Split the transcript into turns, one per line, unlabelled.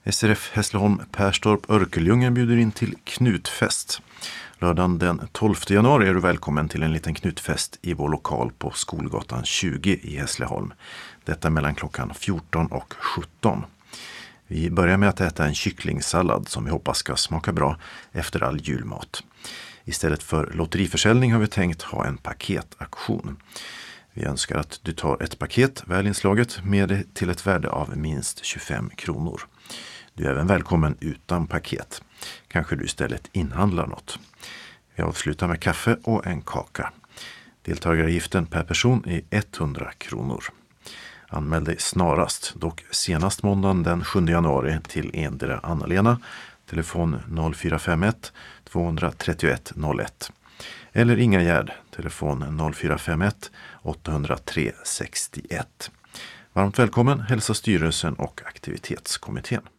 SRF Hässleholm Perstorp Örkelljunga bjuder in till knutfest. Lördagen den 12 januari är du välkommen till en liten knutfest i vår lokal på Skolgatan 20 i Hässleholm. Detta mellan klockan 14 och 17. Vi börjar med att äta en kycklingsallad som vi hoppas ska smaka bra efter all julmat. Istället för lotteriförsäljning har vi tänkt ha en paketaktion. Vi önskar att du tar ett paket väl inslaget med det till ett värde av minst 25 kronor. Du är även välkommen utan paket. Kanske du istället inhandlar något. Vi avslutar med kaffe och en kaka. Deltagaravgiften per person är 100 kronor. Anmäl dig snarast, dock senast måndagen den 7 januari till endera Anna-Lena, telefon 0451 231 01. Eller Inga Gärd, telefon 0451 803 61. Varmt välkommen hälsar styrelsen och aktivitetskommittén.